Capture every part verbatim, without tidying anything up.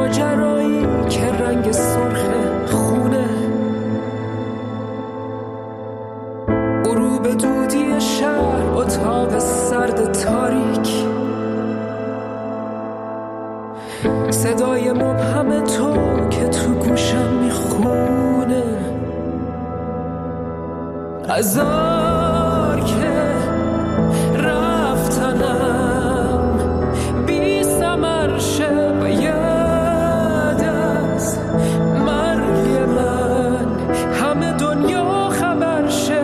ماجرایی که رنگ سرخ خونه، غروب دودی شهر، اتاق سرد تاریک، صدای مبهم تو که تو گوشم میخونه، هزار که رفتنم بی ثمر شه و یاد از مرگ من همه دنیا خبر شه،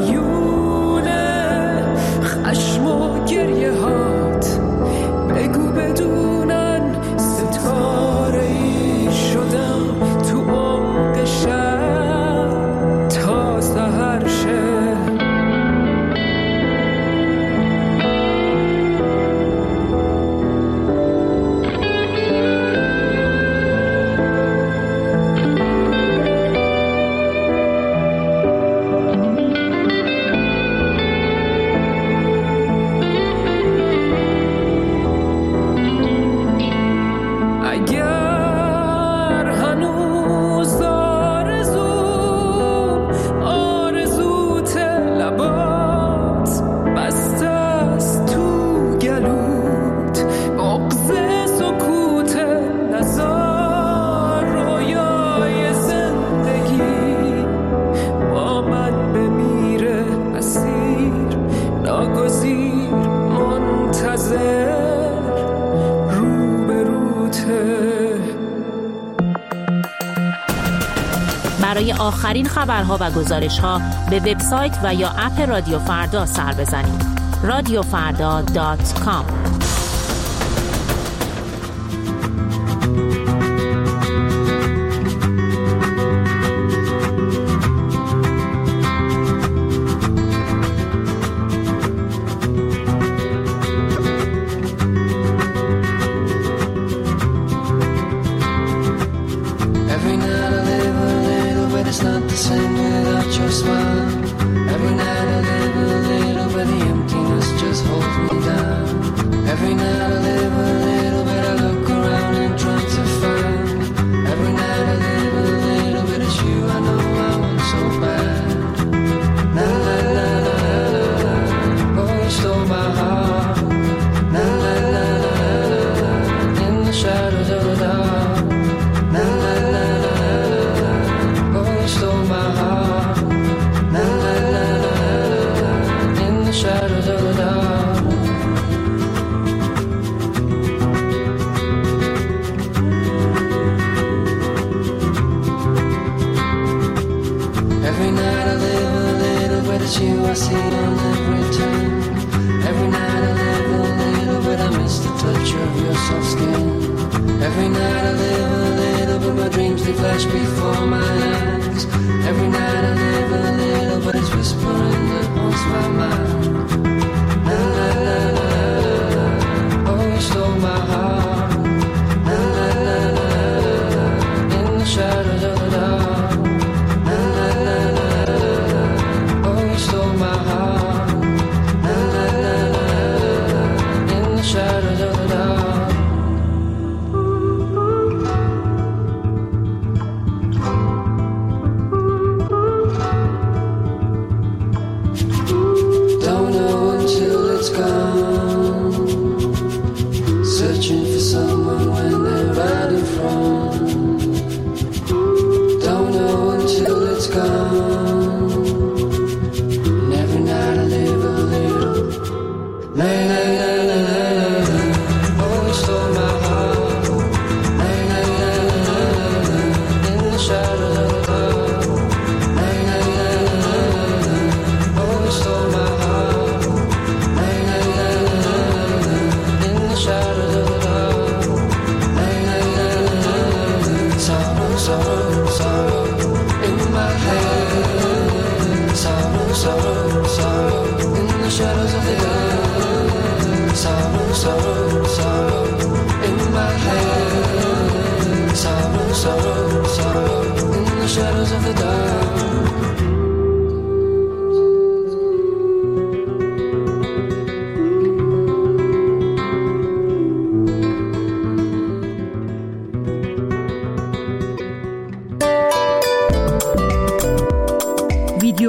میونه خشم و گریه هات بگو بدونن ستاره ای شدم تو عمق شب تا سحر شه. برای آخرین خبرها و گزارش‌ها به وبسایت و یا اپ رادیو فردا سر بزنید. رادیو فردا دات کام.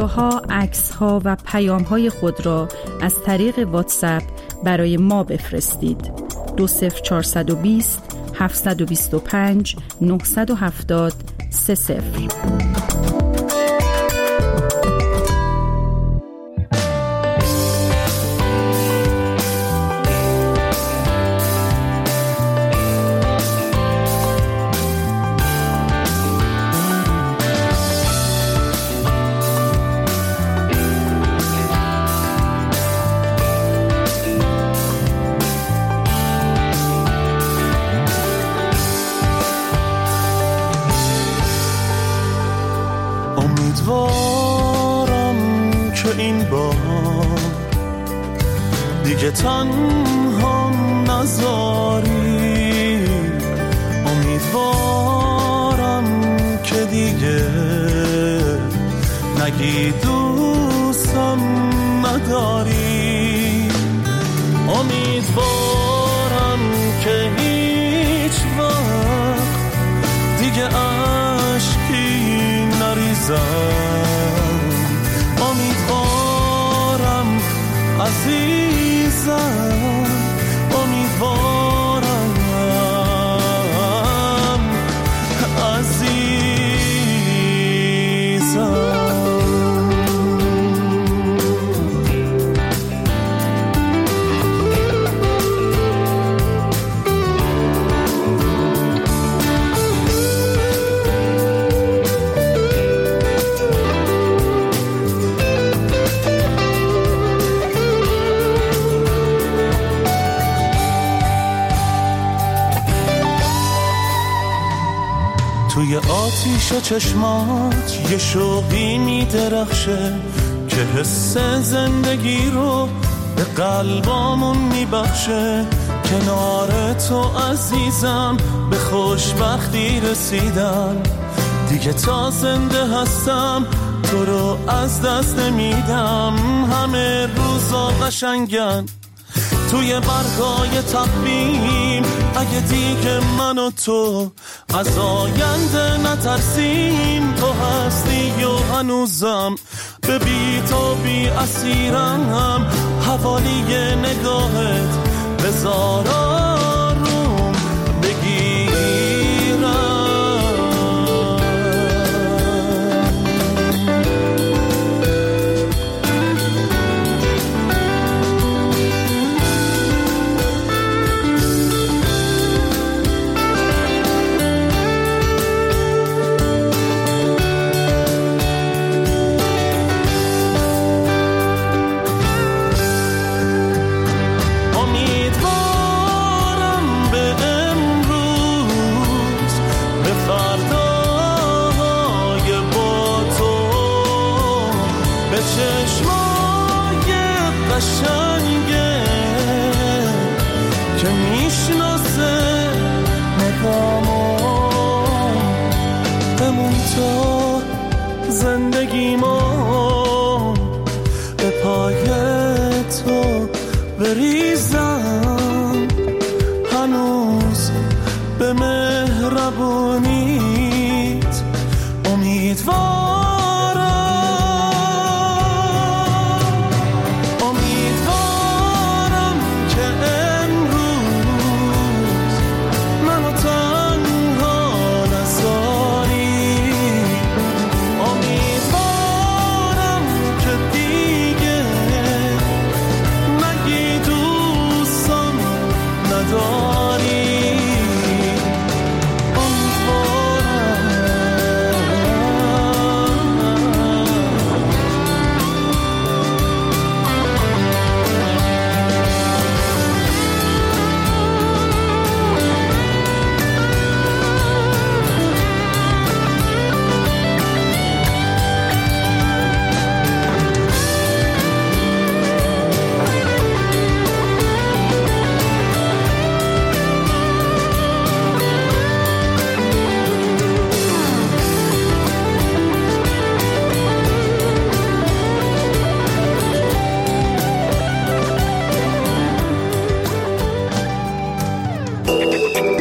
ویدیوها، عکس‌ها و پیام‌های خود را از طریق واتساپ برای ما بفرستید. دو صفر چهارصد و بیست هفتصد و بیست و پنج نهصد و هفتاد سه صفر. امیدوارم که این بار دیگه تنها نذاری، امیدوارم که دیگه نگی دوستم نداری، امیدوارم که هیچ وقت دیگه عشقی نریزم، امیدوارم عزیزم، امیدوارم عزیزم. توی آتیش چشمات یه شوقی میدرخشه که حس زندگی رو به قلبامون میبخشه، کنار تو عزیزم به خوشبختی رسیدم، دیگه تا زنده هستم تو رو از دست نمیدم، همه روزا قشنگن توی برگای تقویم، اگه دیگه من و تو از آینده نترسیم، تو هستی و هنوزم به بی تو بی اسیرم، حوالی نگاهت بذار آروم بگیرم. قشنگه که میشناسه نگامو، بمون تو زندگیمو، به پای تو بریزم، هنوز به مهربونیت امیدوارم.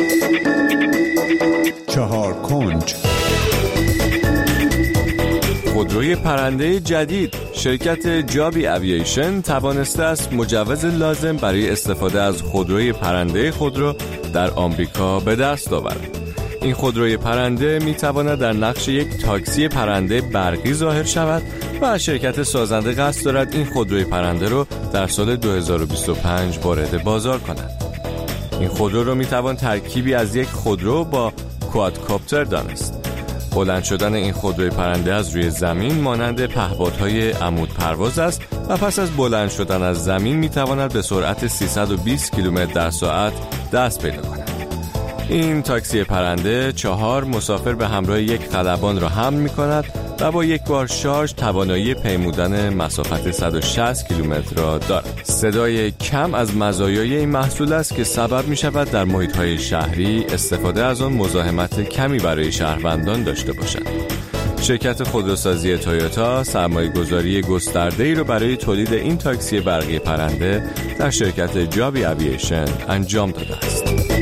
چهار کنج خودروی پرنده جدید، شرکت جابی اوییشن توانسته است مجوز لازم برای استفاده از خودروی پرنده خود را در آمریکا به دست آورد. این خودروی پرنده می تواند در نقش یک تاکسی پرنده برقی ظاهر شود و شرکت سازنده قصد دارد این خودروی پرنده رو در سال دو هزار و بیست و پنج وارد بازار کند. این خودرو رو می توان ترکیبی از یک خودرو با کوادکاپتر دانست. بلند شدن این خودروی پرنده از روی زمین مانند پهپادهای عمود پرواز است و پس از بلند شدن از زمین می تواند به سرعت سیصد و بیست کیلومتر در ساعت دست پیدا کند. این تاکسی پرنده چهار مسافر به همراه یک خلبان را حمل می کند و با یک بار شارژ توانایی پیمودن مسافت صد و شصت کیلومتر را دارد. صدای کم از مزایای این محصول است که سبب می شود در محیط‌های شهری استفاده از آن مزاحمت کمی برای شهروندان داشته باشد. شرکت خودروسازی تویوتا سرمایه‌گذاری گسترده‌ای را برای تولید این تاکسی برقی پرنده در شرکت جابی اوییشن انجام داده است.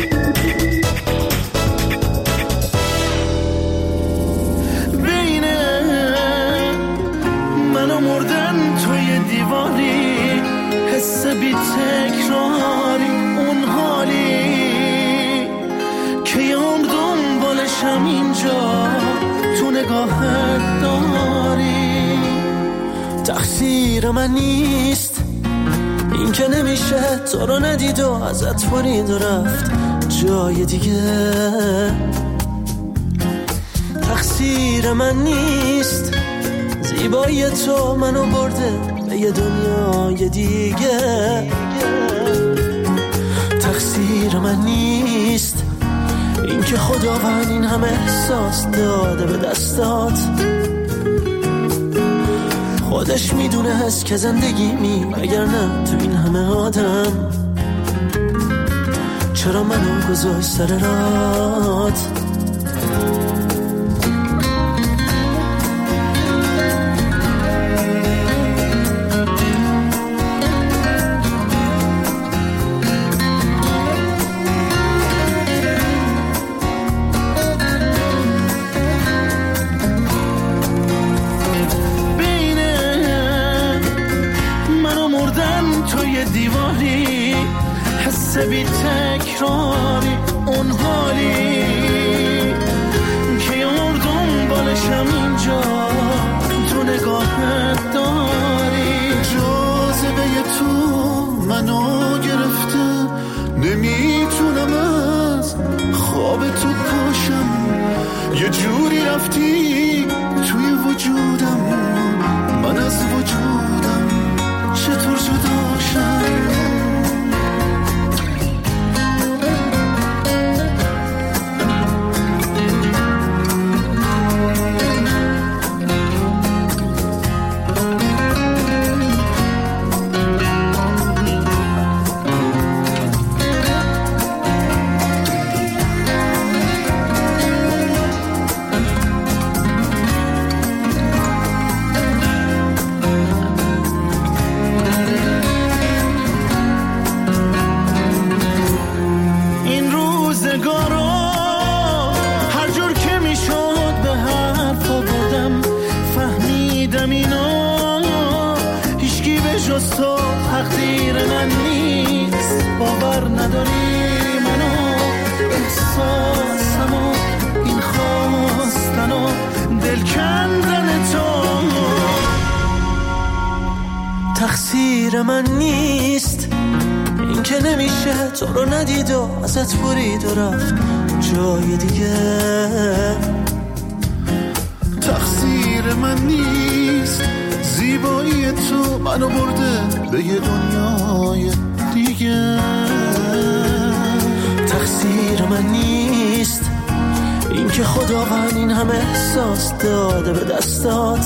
بی تکراری اون حالی که یام دنبالشم اینجا تو نگاهت داری. تقصیر من نیست این که نمیشه تو رو ندید و ازت برید و رفت جای دیگه. تقصیر من نیست زیبایی تو منو برده به یه دنیای دیگه. تقصیر من نیست این که خداوند این همه احساس داده به دستات. خودش میدونه هست که زندگی می اگر نه تو این همه آدم چرا منو گذاشت سر رات. بی تکراری اون حالی که یار دنبالشم اینجا تو نگاهت داری. جاذبه تو منو گرفته نمیتونم از خواب تو پاشم. یه جوری رفتی توی وجودم من از وجودم چطور جدا شم. تقدیر من نیست باور نداری منو احساسمو این خواستن و دل کندن تو. تقصیر من نیست این که نمیشه تو رو ندید و ازت برید و رفت جای دیگه. تقصیر من نیست زیبایی تو منو برده به یه دنیای دیگه. تقصیر من نیست این که خداوند این همه احساس داده به دستات.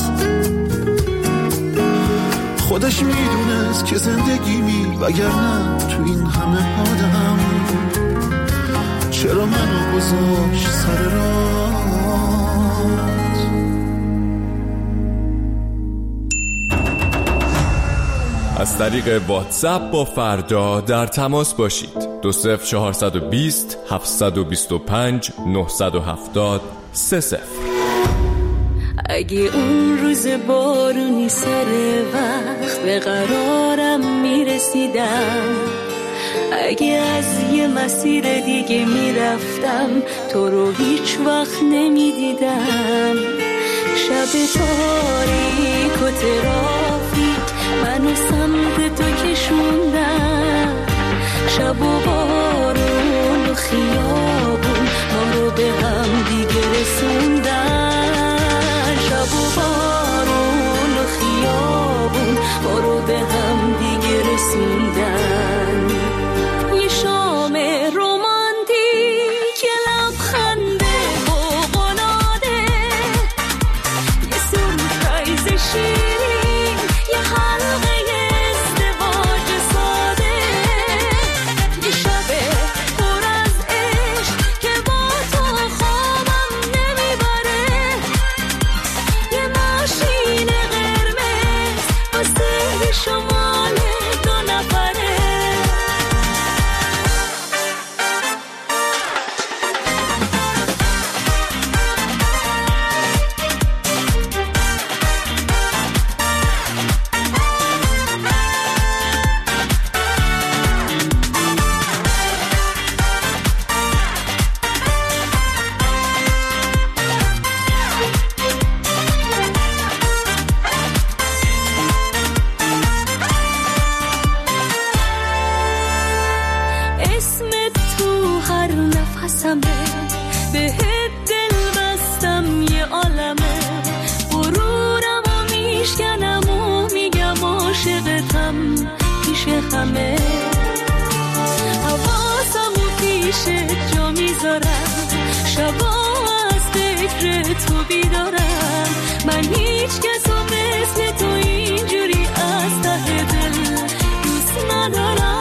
خودش میدونست که زندگی می وگرنه تو این همه آدم چرا منو گذاشت سر راه. از طریق واتساپ با فردا در تماس باشید. دو صفر چهارصد و بیست هفتصد و بیست و پنج نهصد و هفتاد سه صفر. اگه اون روز بارونی سر وقت به قرارم میرسیدم، اگه از یه مسیر دیگه میرفتم تو رو هیچ وقت نمیدیدم. شب تاریک و ترافیک منو سمت تو کشوندن، شب و بارون و خیابون ما رو به هم دیگه رسوندن، شب و بارون و خیابون ما رو به هم دیگه رسوندن. یه شام رومانتیک، یه لبخنده فوق‌العاده، یه سورپرایز شیرین، یه حلقه ازدواج ساده، یه شب پر از عشق که با تو خوابم نمیبره، یه ماشین قرمز واسه شمال دو نفره. اسمت تو هر نفسمه، بهت دل بستم یه عالمه، غرورم و میشکنم و میگم عاشقتم پیش همه، حواسم و پیشت جا میذارم، شبا از فکر تو بیدارم، من هیچ کس و مثل تو اینجوری از ته دل دوست ندارم.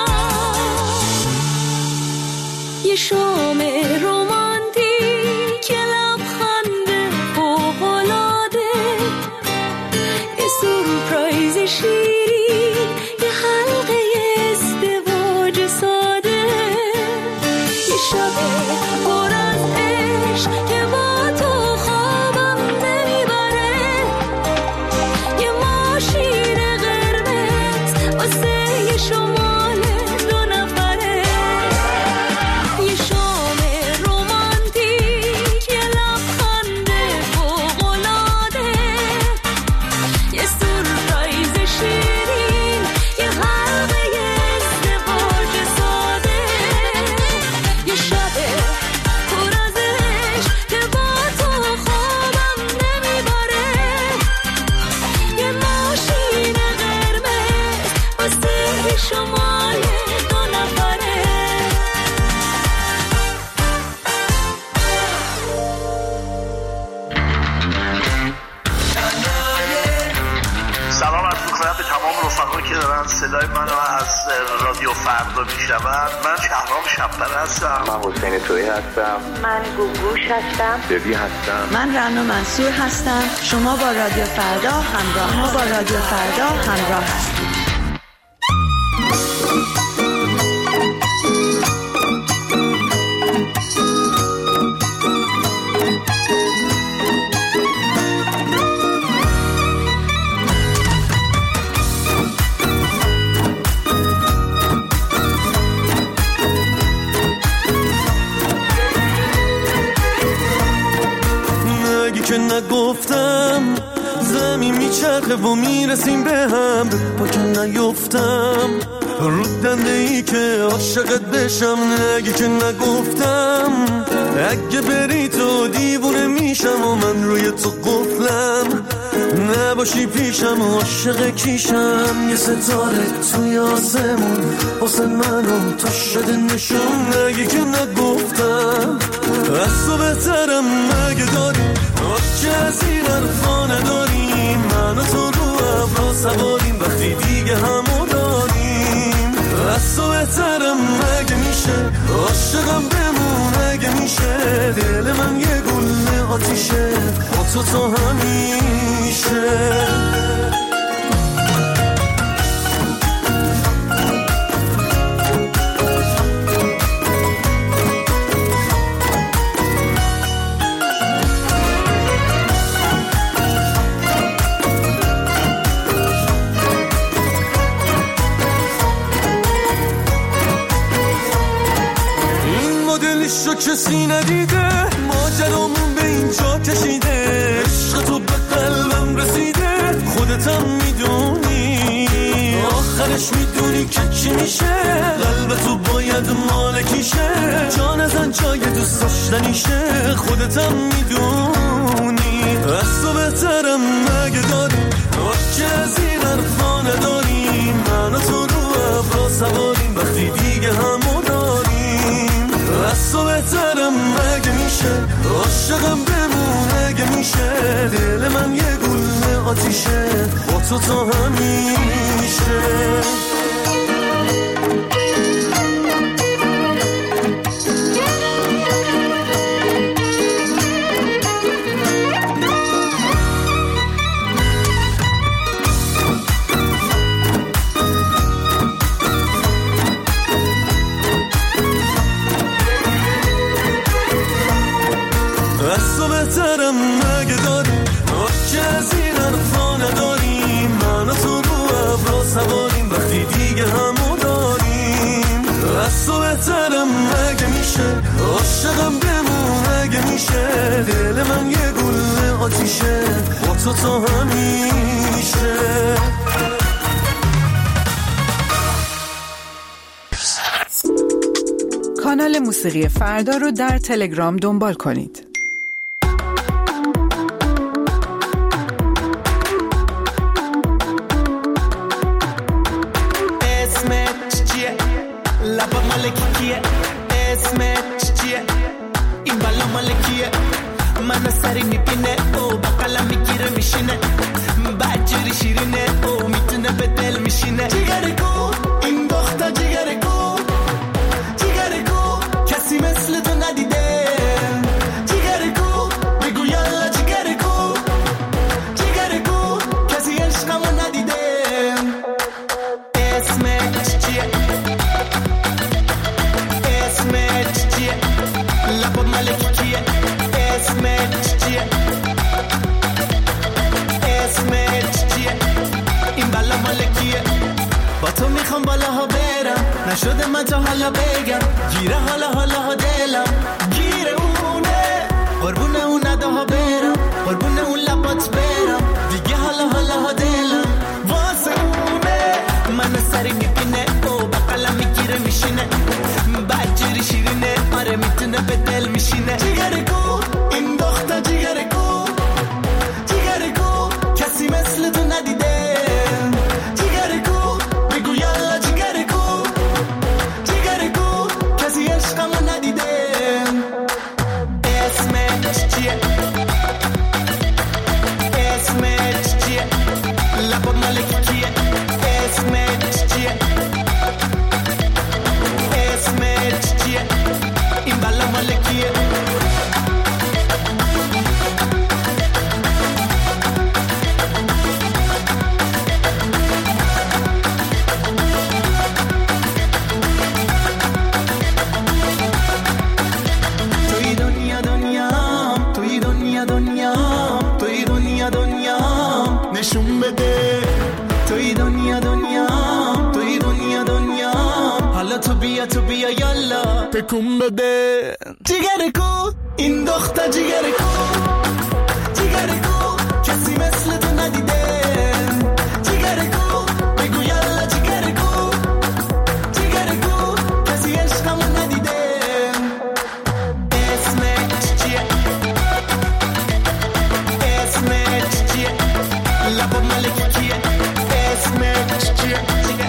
یه شام رومانتیک، یه لبخنده فوق‌العاده، یه سورپرایز شیرین، یه حلقه ازدواج ساده، یه شب پر از عشق که با تو خوابم نمیبره، یه ماشین قرمز واسه یه شمال دو نفره. یه شام رومانتیک، یه لبخنده فوق‌العاده، یه سورپرایز شیرین، یه حلقه ازدواج ساده، یه شب پر از عشق که با تو خوابم نمیبره، یه ماشین قرمز واسه شمال دو نفره. سلام عرض می‌کنم به تمام رفقایی که دارن صدای منو از رادیو فردا میشنون. من شهرام شب‌پره هستم. من حسین تویی هستم. من گوگوش هستم. ببی هستم. من رنا منصور هستم. شما با رادیو فردا همراه ما با رادیو فردا همراه هستید. که نگفتم زمین میچرخه و میرسیم به هم، پا که نیفتم رو دنده ای که عاشقت بشم، نگی که نگفتم اگه بری تو دیوونه میشم و من روی تو قفلم، نباشی پیشم و عاشق کیشم، یه ستاره توی آسمون حسن منو تو شده نشون، نگی که نگفتم از تو بهترم مگه داری که از این حرفا نداریم، من و تو رو ابرا سواریم وقتی دیگه همو داریم، از تو بهترم مگه میشه عاشقم بمون اگه میشه، دل من یه گل آتیشه با تو تو همیشه. کسی ندیده ماجرامون به اینجا کشیده عشق تو به قلبم رسیده خودتم میدونی آخرش میدونی که چی میشه قلب تو باید مالکیشه جان ازن جای دوست داشتنیشه خودتم میدونی از تو بهترم مگه داری که از این حرفا نداریم من و تو رو ابرا سواریم وقتی دیگه همو داریم از تو بهترم مگه میشه عاشقم بمون مگه میشه دل من یه گل آتیشه با تو تا همیشه از تو بهترم مگه داری که از این حرفا نداریم من و تو رو ابرا سواریم وقتی دیگه همو داریم از تو بهترم مگه میشه عاشقم بمون مگه میشه دل من یه گل آتیشه با تو تا همیشه کانال موسیقی فردا رو در تلگرام دنبال کنید. لبا مالکی کیه اسمت چیه این بالا مالکیه منو سری میبینه او بقلا میگیره میشینه بجوری شیرینه او میتونه به دل میشینه جیگره کو این دختر جیگره کو جیگره کو کسی مثل تو ندیده جیگره کو بگو یالا جیگره کو جیگره کو کسی عشقمو ندیده اسمت چیه اسمت چیه لبا مالکی کیه اسمت چیه اسمت چیه این بالا مالکیه با تو میخوام بالاها برم نشده من تا حالا بگم گیره حالا حالا ها دلم گیره اونه قربونه اون نداها برم قربونه اون لبات برم دیگه حالا حالا ها دلم واسه اونه منو سری میبینه او بقلا میگیره میشینه بجوری شیرینه آره میتونه به دل میشینه جیگره کو این دختر جیگره کو جیگره کو کسی مثل تو ندیده جیگره کو بگو یالا جیگره کو جیگره کو کسی عشقمو ندیده اسمت چیه اسمت چیه لبا مالکی کیه اسمت چیه اسمت چیه این بالا مالکیه توی دنیا دنیام توی دنیا دنیام توی دنیا دنیام نشون بده توی دنیا دنیام توی دنیا دنیام حالا تو بیا تو بیا یالا تکون بده جیگره کو این دختر جیگره کو جیگره کو کسی مثل تو ندیده جیگره کو بگو یالا جیگره کو جیگره کو کسی عشقمو ندیده اسمت چیه اسمت چیه لبا مالکی کیه اسمت چیه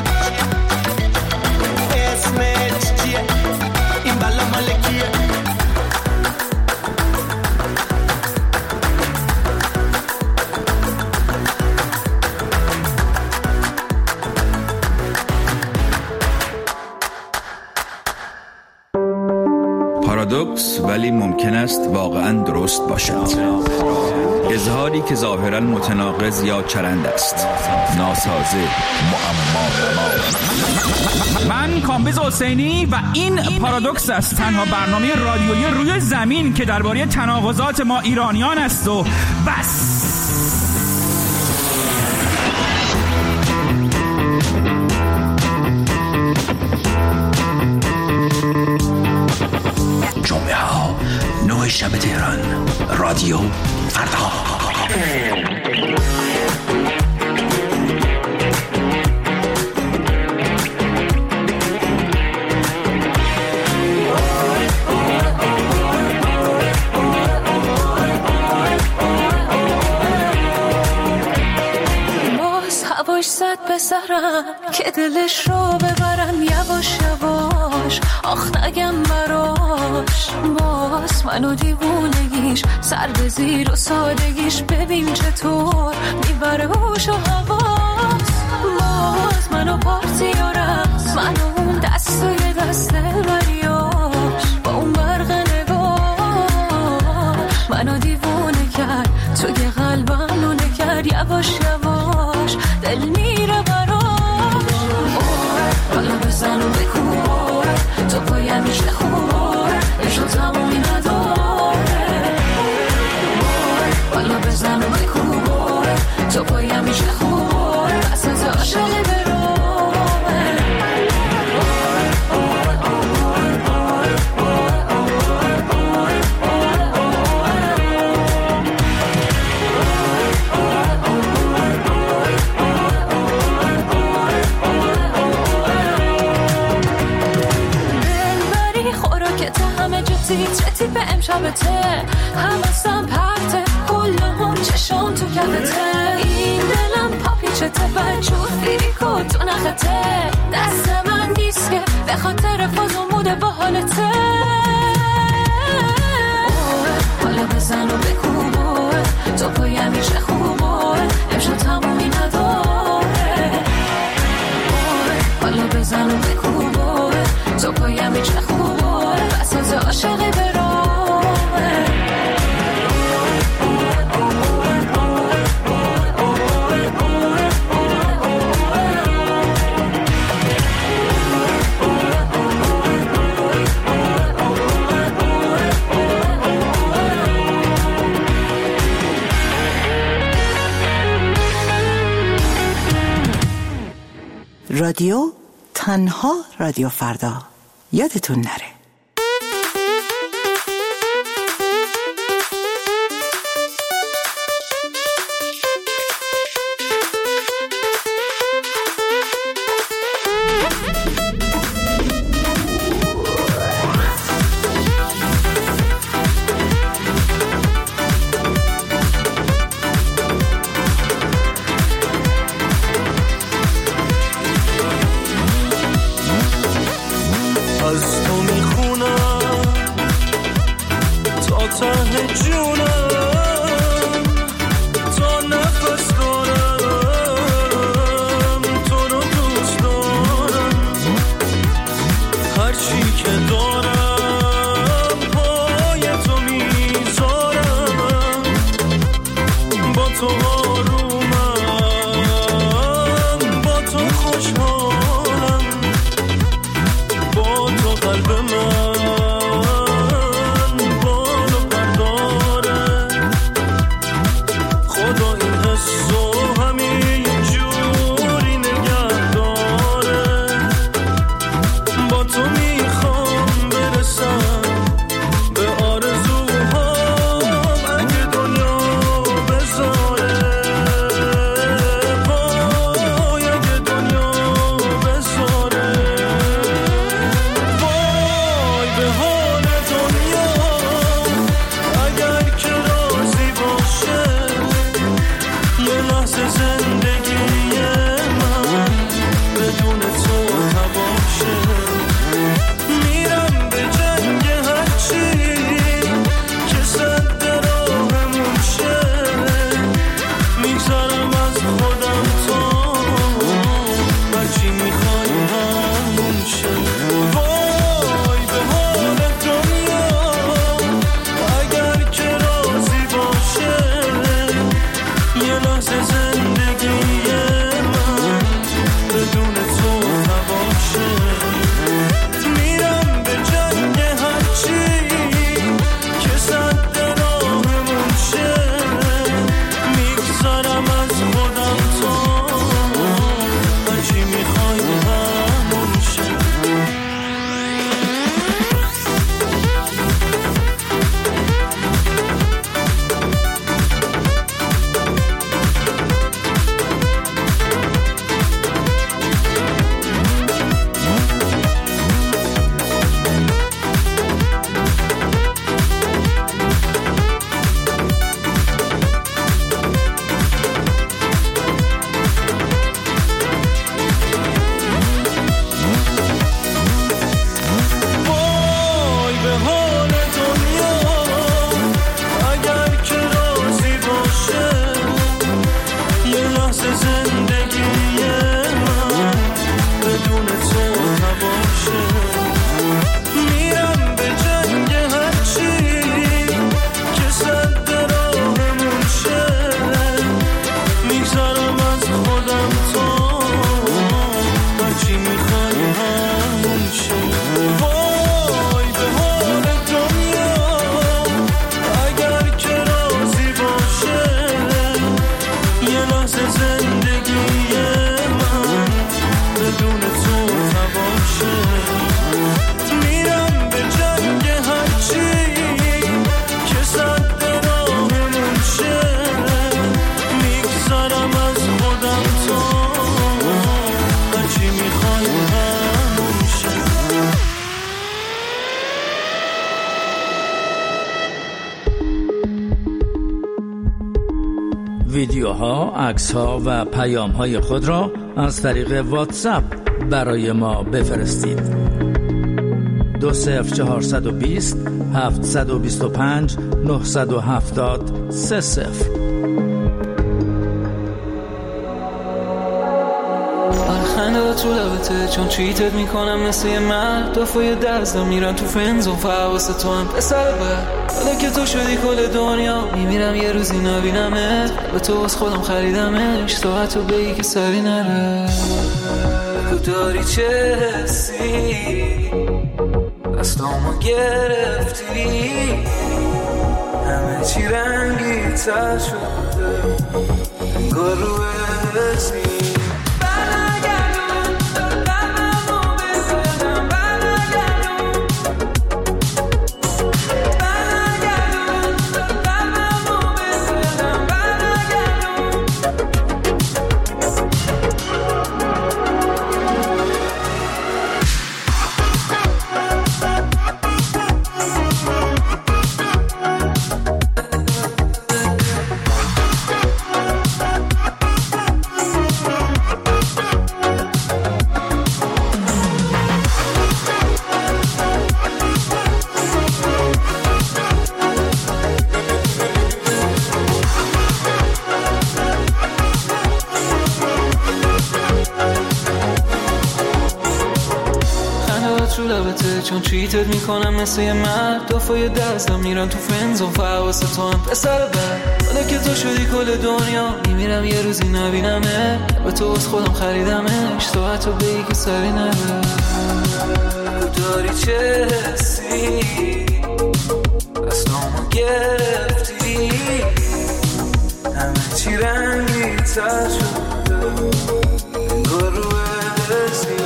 اسمت چیه این بالا مالکیه پارادوکس ولی ممکن است واقعا درست باشد. اظهاری که ظاهرا متناقض یا چرند است، ناسازه، معما. من کامبیز حسینی و این پارادوکس است، تنها برنامه رادیویی روی زمین که درباره تناقضات ما ایرانیان است و بس. جمعه ها فردا شب تهران. رادیو فردا. زد به سرم که دلش رو ببرم یواش یواش، آخ نگم براش. باز منو دیوونگیش سر به زیر و سادگیش، ببین چطور میبره هوش و حواس. باز منو پارتیارم، منو اون دست و یه دست بریاش، با اون برق نگاه منو دیوونه کرد، توی قلبم نونه کرد یواش یواش، دل میره براش. حالا بزن و بکن تو پایم میشه خوب، عشق تمومی نداره. حالا بزن و بکن تو پایم میشه خوب، بسات عاشق برامه. چتی به امشبته، همستم پرته، کلهم چشم تو کفته. این دلم پاپیچته، بجور فیریکو تو نخته. دست من نیست که به خاطر فاز و موده با حالته. حالا بزن و بکوبه تو پایم میشه خوبه، امشب تمومی نداره. حالا بزن و بکوبه تو پایم میشه خوبه، بساز عاشق برامه. رادیو تنها رادیو فردا، یادتون نره. قلب من بانو پرداره. ویدیوها، عکس‌ها و پیام‌های خود را از طریق واتساپ برای ما بفرستید. دو صفر چهارصد و بیست هفتصد و بیست و پنج نهصد و هفتاد سه صفر. خنده‌ات رو لبته چون چیتت میکنم مثل یه مرد دفعه دستم میرن تو فنزون فواسه تو هم پسر بر حالا که تو شدی کل دنیا میمیرم یه روزی نبینمت به تو از خودم خریدمش تو حتی بگی که سری نره بگو داری چه حسی دستامو گرفتی همه چی رنگی تر شده انگار رو حسی چون چیتت میکنم مثل یه مرد دفعه دستم میرن تو فنزون فواسه تو هم پسر بر حالا که تو شدی کل دنیا میمیرم یه روزی نبینمه به تو از خودم خریدمش تو حتی بگی که سری نره داری چه حسی دستامو گرفتی همه چی رنگی تر شده انگار رو حسی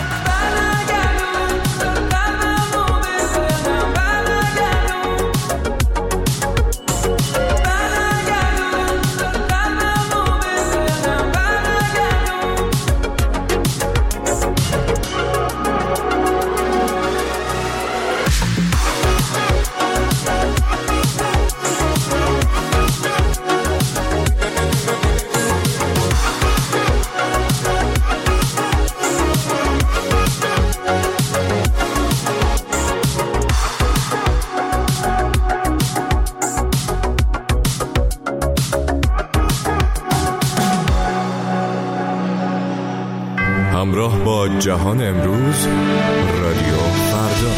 همراه با جهان امروز رادیو فردا.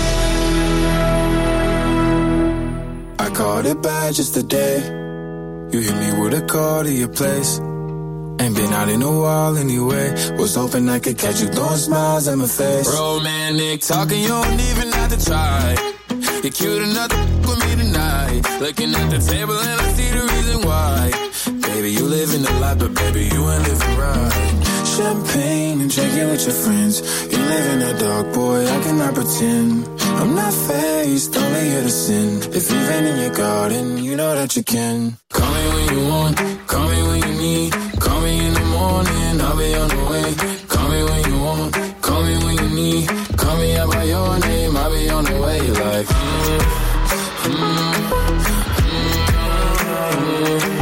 I caught it bad just today. You hit me with a call to your place. Ain't been out in a while anyway. Was hoping I could catch you throwing smiles at my face. Romantic talking, you don't even have to try. You're cute enough to f*** with me tonight. Looking at the table and I see the reason why. Baby, you living the life, but baby, you ain't living right. Champagne and drinking with your friends. You live in the dark, boy, I cannot pretend. I'm not faced, only here to sin. If you've been in your garden, you know that you can. Call me when you want, call me when you need. Call me in the morning, I'll be on the way. Call me when you want, call me when you need. Call me out by your name, I'll be on the way. Like, mm, mm, mm, mm.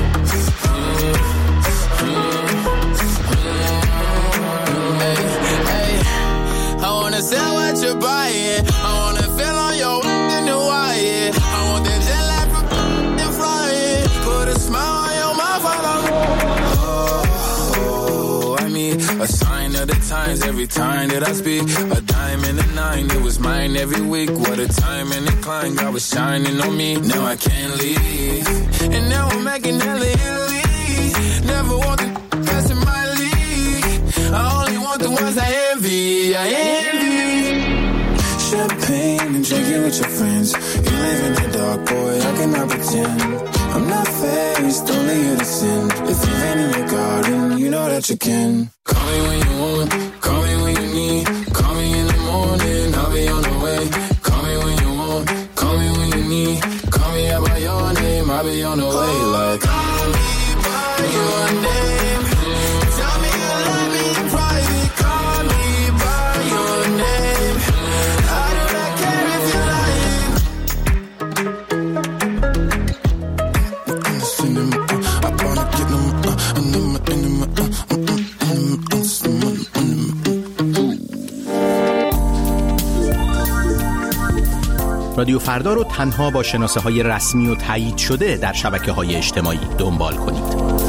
Sell what you're buying. I wanna feel on your in the wire. I want that jet lag from and flying. Put a smile on your mouth while I'm oh, oh, I mean a sign of the times every time that I speak. A dime and a nine, it was mine every week. What a time and a climb, God was shining on me. Now I can't leave, and now I'm making hella Italy. Never want the best in my league. I only want the ones I envy. I envy. Champagne and drinking with your friends. You live in the dark, boy, I cannot pretend. I'm not faced, only here to sin. If you've been in your garden, you know that you can. Call me when you want, call me when you need. Call me in the morning, I'll be on the way. Call me when you want, call me when you need. Call me out by your name, I'll be on the way. Like, call me by your name. Tell me you love me in private. Call me by your name. I do not care if you're lying. I wanna get them. رادیو فردا رو تنها با شناسه های رسمی و تایید شده در شبکه های اجتماعی دنبال کنید.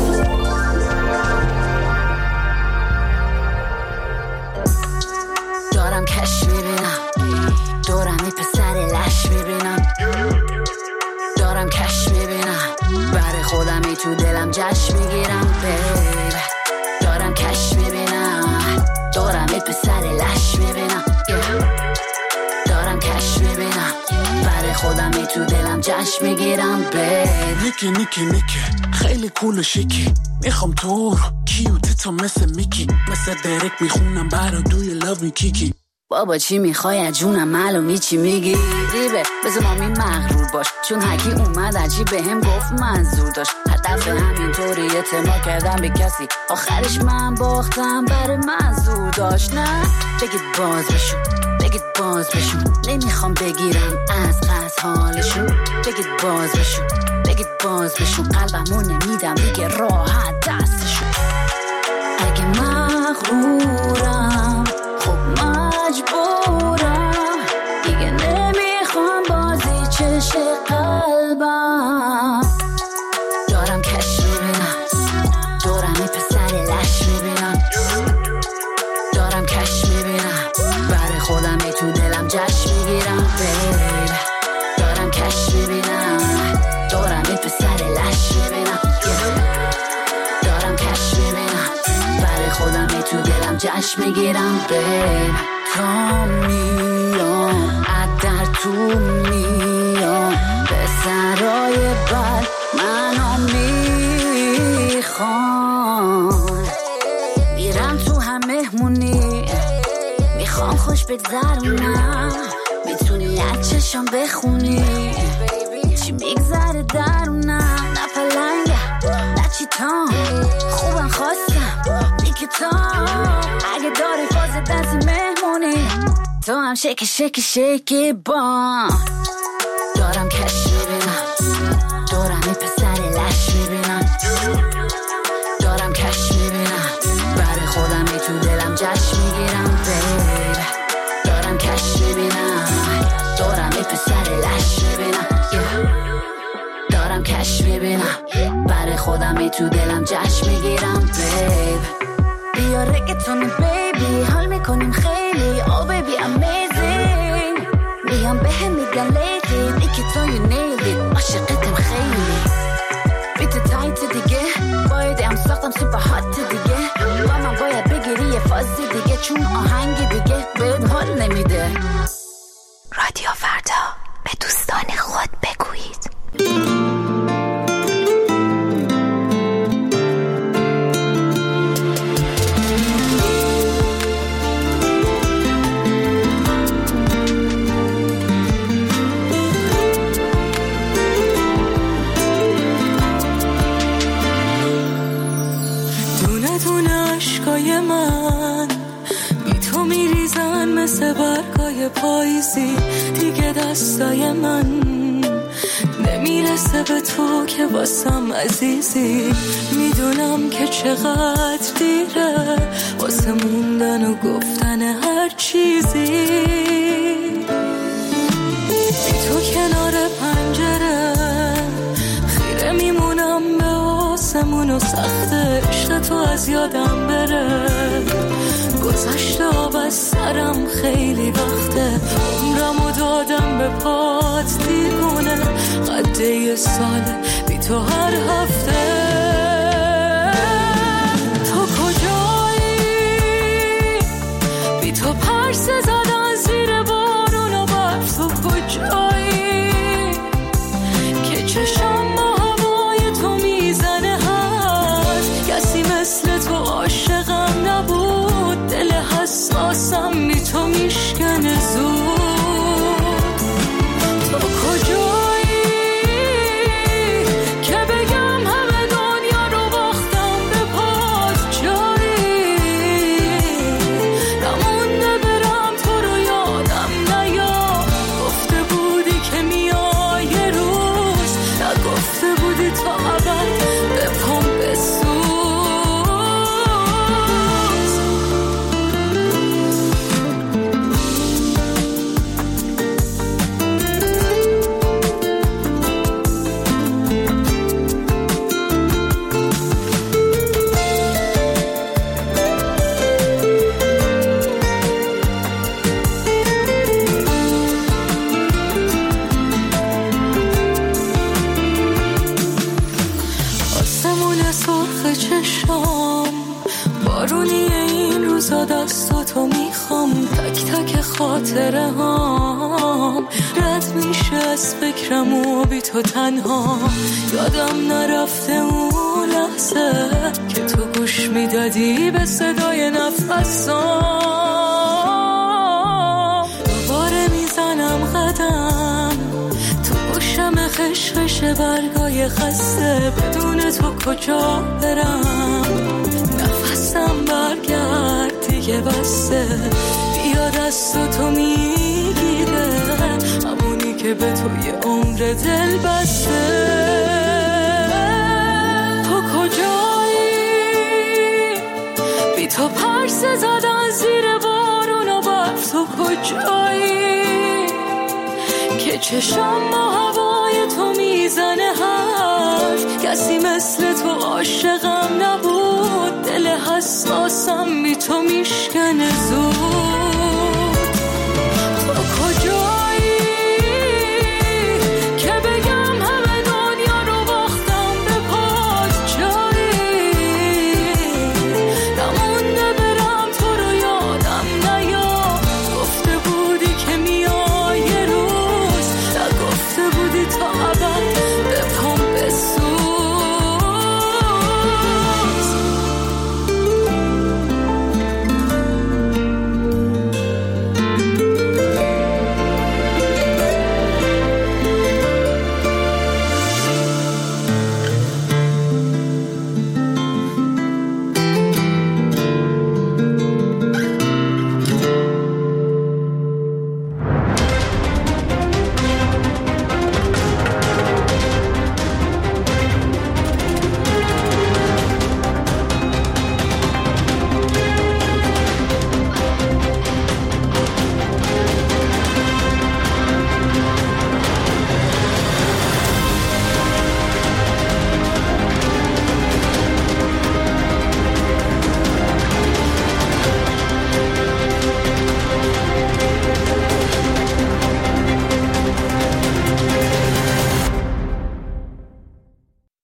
دارم کش میبینم، دورم ای پسر لش میبینم، دارم کش میبینم، برای خودم ای تو دلم جشن میگیرم. بیب دارم کش میبینم، دورم ای پسر لش میبینم، دارم کش میبینم، برای خودم ای تو دلم جشن میگیرم. بیب نیکی نیکی نیکی خیلی کول و شیکی، میخوام تو رو کیوتی تا مثل میکی، مثل درک میخونم برا دوی لو می کیکی. بابا چی میخوای از جونم معلومی چی میگی؟ ریبه بذار مامی مغرور باش، چون حکی اومد عجیب به هم گفت منظور داشت. هدف همینطوری اعتماد کردم به کسی، آخرش من باختم برای منظور داشت. نه بگید باز بشون، بگید باز بشون، نمیخوام بگیرم از قصد حالشون. بگید باز بشون، بگید باز بشون، قلبمو نمیدم دیگه راحت دستشون. اگه مغرورم خب مجبورم، دیگه نمیخوام بازی چش قلبم. دارم کش میبینم، دورم ای پسر لش میبینم، دارم کش میبینم، برای خودم ای تو دلم جشن میگیرم. بیب دارم کش میبینم، دورم ای پسر لش میبینم، دارم کش میبینم، برای خودم ای تو دلم جشن میگیرم. بیب تا میام از در تو میام، به سرای بر منو میخوان، میرم تو هم مهمونی، میخوام خوش بگذرونم، میتونی از چشم بخونی چی میگذره درونم. نه پلنگم نه چیتام، خوبم خواستم میکتام، اگه داری فاز دست مهمونی تو هم شکی شکی شکی بام. دارم کش میبینم، دورم ای پسر لش میبینم، دارم کش میبینم، برای خودم ای تو دلم جشن میگیرم. بیب دارم کش میبینم، دورم ای پسر لش میبینم، دارم کش میبینم، برای خودم ای تو دلم جشن میگیرم. بیب بیا رگتون بیبی، حال میکنیم خیلی oh baby amazing، میام به هم میگن لیدی دیگه تو you nailed it، عاشقتم خیلی بیت تایت دیگه، باید ام ساختم سوپر هات دیگه، با من باید بگیری یه فازی دیگه، چون آهنگ دیگه بهت حال نمیده. رادیو فردا، به دوستان خود بگویید. من بی تو میریزن مثل برگای پاییزی، دیگه دستای من نمیرسه به تو که واسم عزیزی. میدونم که چقدر دیره واسه موندن و گفتن هر چیزی، بی تو کنار پنجره خیره میمونم به آسمون و سخته عشق تو از یادم بره. گذشته آب از سرم خیلی وقته، عمرمو دادم به پات دیوونه، قد یه ساله بی تو هر هفته. تو کجایی؟ بی تو پرسه زدن زیر بارون و برف. تو کجایی که چشم با هوای تو میزنه؟ هست کسی مثل تو عاشقم نبود، دل حساسم بی تو میشکنه زود. تو کجایی که بگم خاطره هام رد میشه از فکرم و بی تو تنها. یادم نرفته اون لحظه که تو گوش میدادی به صدای نفسام. دوباره میزنم قدم تو گوشم خشخش برگای خسته، بدون تو کجا برم؟ نفسم برگرد دیگه بسته، بیا دست تو میگیره همونی که به تو یه عمر دل بسته. تو کجایی؟ بی تو پرس زدن زیر بارون و برف. تو کجایی که چشم با هوای تو میزنه حرف؟ کسی مثل تو عاشقم نبود، دل حساسم بی تو میشکنه زود.